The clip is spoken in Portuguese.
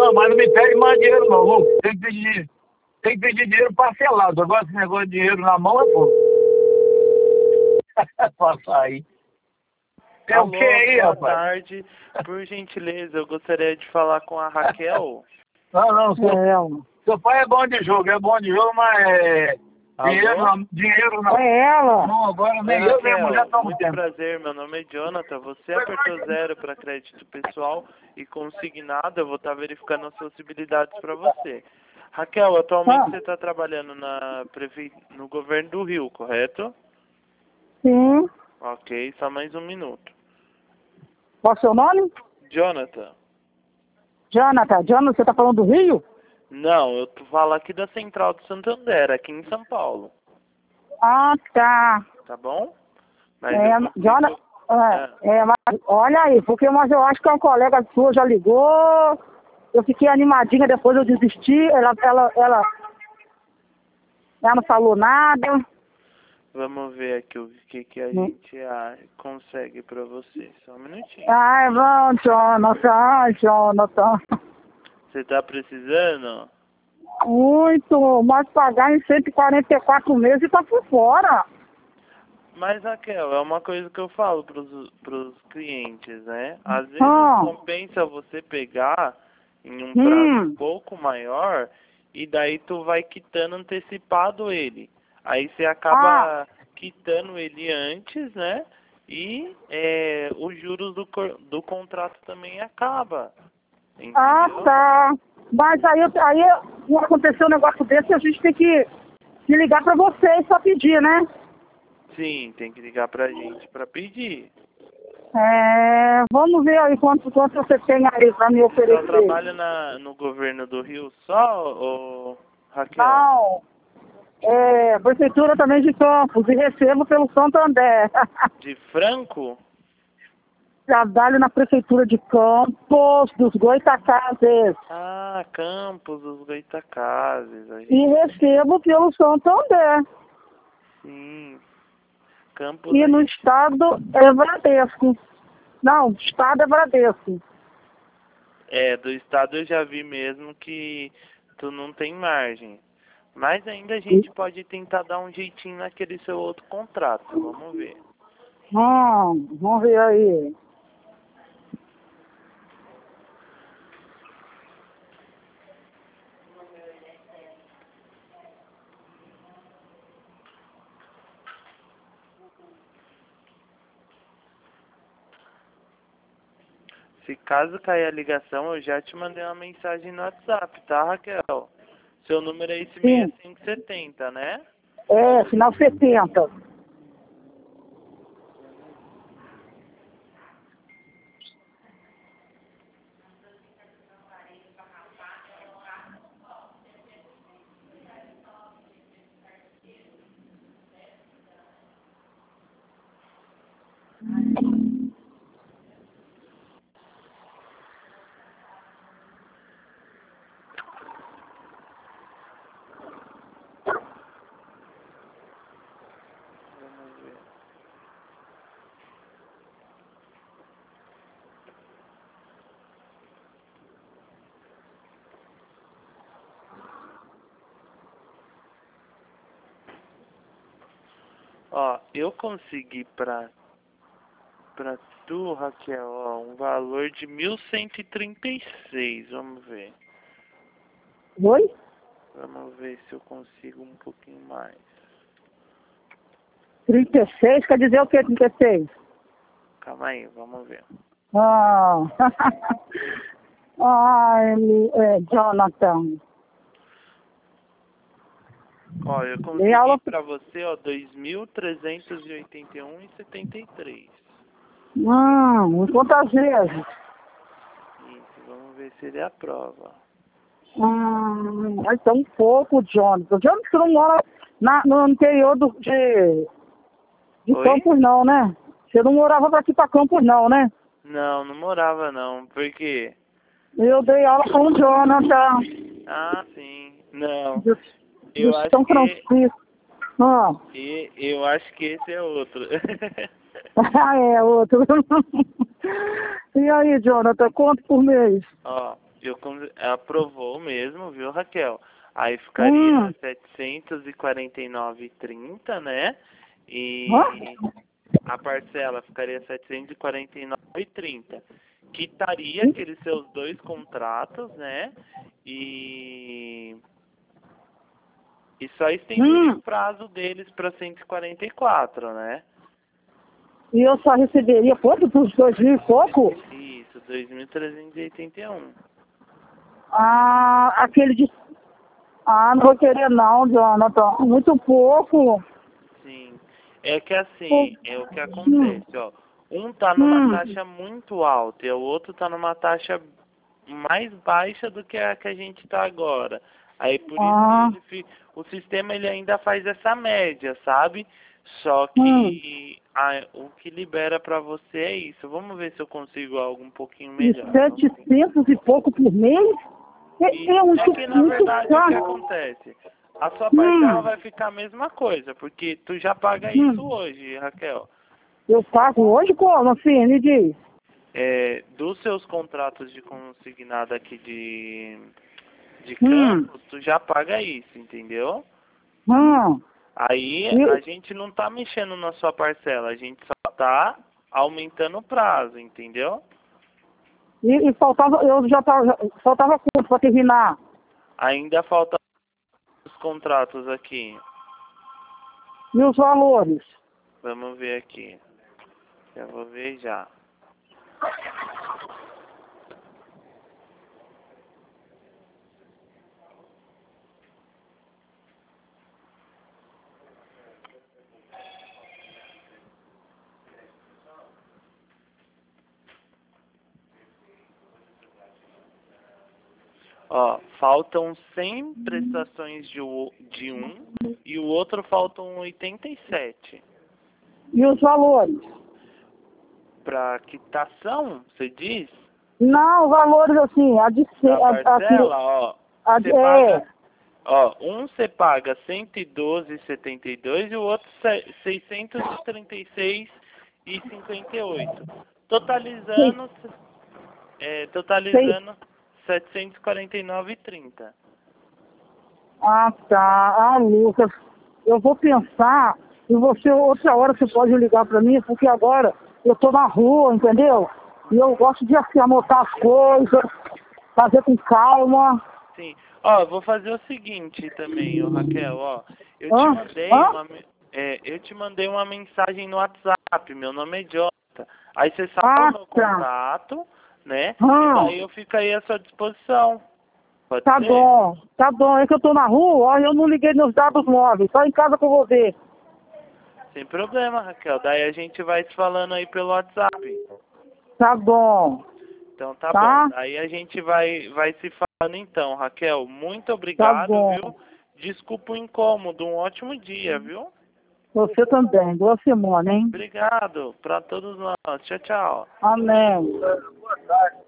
Não, mas não me pede mais dinheiro não, louco. Tem que pedir dinheiro parcelado. Agora esse negócio de dinheiro na mão é pouco. Passa aí. É o que aí, boa rapaz? tarde. Por gentileza, eu gostaria de falar com a Raquel. Não, seu pai é bom de jogo, mas Alô? dinheiro na É ela. mão agora, Oi, nem eu nem a Raquel. mulher estamos Muito tendo. prazer, meu nome é Jonathan. Você apertou 0 para crédito pessoal e consignado. Eu vou estar verificando as possibilidades para você. Raquel, atualmente você está trabalhando no governo do Rio, correto? Sim. Ok, só mais um minuto. Qual é o seu nome? Jonathan. Jonathan. Jonathan, você tá falando do Rio? Não, eu falo aqui da Central do Santander, aqui em São Paulo. Ah, tá. Tá bom? Mas Jonathan, mas olha aí, mas eu acho que uma colega sua já ligou, eu fiquei animadinha, depois eu desisti, ela não falou nada. Vamos ver aqui o que a gente consegue pra você. Só um minutinho. Ai, vamos, Jonathan. Você tá precisando? Muito, mas pagar em 144 meses e tá por fora. Mas, Raquel, é uma coisa que eu falo pros clientes, né? Às vezes compensa você pegar em um prazo um pouco maior e daí tu vai quitando antecipado ele. Aí você acaba quitando ele antes, né? E os juros do contrato também acaba. Entendeu? Ah, tá. Mas aí aconteceu um negócio desse, a gente tem que ligar pra vocês pra pedir, né? Sim, tem que ligar pra gente pra pedir. Vamos ver aí quanto você tem aí pra me oferecer. Só trabalha no governo do Rio só, ou Raquel? Não. Prefeitura também de Campos e recebo pelo Santander. De Franco? Trabalho na prefeitura de Campos, dos Goitacazes. Ah, Campos dos Goitacazes. E recebo pelo Santander. Sim. Campos E no estado é Bradesco. Não, estado é Bradesco. Do estado eu já vi mesmo que tu não tem margem. Mas ainda a gente pode tentar dar um jeitinho naquele seu outro contrato. Vamos ver. Vamos ver aí. Se caso cair a ligação, eu já te mandei uma mensagem no WhatsApp, tá, Raquel? Seu número é esse 6570, né? Final 70. Vamos ver. Ó, eu consegui pra tu, Raquel, ó, um valor de 1.136, vamos ver. Oi? Vamos ver se eu consigo um pouquinho mais. 36, quer dizer o que 36? Calma aí, vamos ver. Jonathan. Ó, eu consegui pra você, ó, 2.381,73. Quantas vezes? Isso, vamos ver se ele aprova. Mas tão pouco, Jonathan. Jonathan, você não mora no interior de Campos, não, né? Você não morava pra aqui pra Campos, não, né? Não, não morava, não. Por quê? Eu dei aula com o Jonathan. Ah, sim. Não. Do Eu acho São que... Francisco. Eu acho que esse é outro. É outro. E aí, Jonathan, quanto por mês? Ó, aprovou mesmo, viu, Raquel? Aí ficaria 749,30, né? E a parcela ficaria 749,30. Quitaria aqueles seus 2 contratos, né? E só estenderia o prazo deles para 144, né? E eu só receberia quanto dos 2.000 e pouco? Isso, 2.381. Ah, aquele de... Ah, não vou querer não, Jonathan. Muito pouco. Sim. É que assim, é o que acontece, ó. Um tá numa taxa muito alta e o outro tá numa taxa mais baixa do que a que a gente tá agora. Aí por isso que o sistema ele ainda faz essa média, sabe? Só que o que libera pra você é isso. Vamos ver se eu consigo algo um pouquinho melhor. E 700 e pouco por mês? É que na verdade o que acontece? A sua parcela vai ficar a mesma coisa, porque tu já paga isso hoje, Raquel. Eu pago hoje como, assim, me diz? Dos seus contratos de consignado aqui de Campos, tu já paga isso, entendeu? Aí a gente não tá mexendo na sua parcela, a gente só tá aumentando o prazo, entendeu? E faltava, faltava quanto para terminar? Ainda falta os contratos aqui. E os valores? Vamos ver aqui. Já vou ver já. Ó, faltam 100 prestações de um e o outro faltam 87. E os valores? Para quitação, você diz? Não, valores assim, A parcela, ó, você paga, ó, um você paga 112,72 e o outro 636,58. Totalizando 749,30. Ah, tá. Ah, Lucas, eu vou pensar e você, outra hora você pode ligar para mim, porque agora eu tô na rua, entendeu? E eu gosto de assim, anotar as coisas, fazer com calma. Sim. Ó, eu vou fazer o seguinte também, ó, Raquel, ó. Eu te mandei uma mensagem no WhatsApp, meu nome é Jota. Aí você salva o meu contato, né? E daí eu fico aí à sua disposição. Pode ser? Tá bom. É que eu tô na rua, ó, eu não liguei meus dados móveis, só em casa que eu vou ver. Sem problema, Raquel. Daí a gente vai se falando aí pelo WhatsApp. Tá bom. Então tá bom. Aí a gente vai se falando então, Raquel. Muito obrigado, viu? Desculpa o incômodo. Um ótimo dia, viu? Você também. Boa semana, hein? Obrigado. Pra todos nós. Tchau, tchau. Amém. Boa tarde.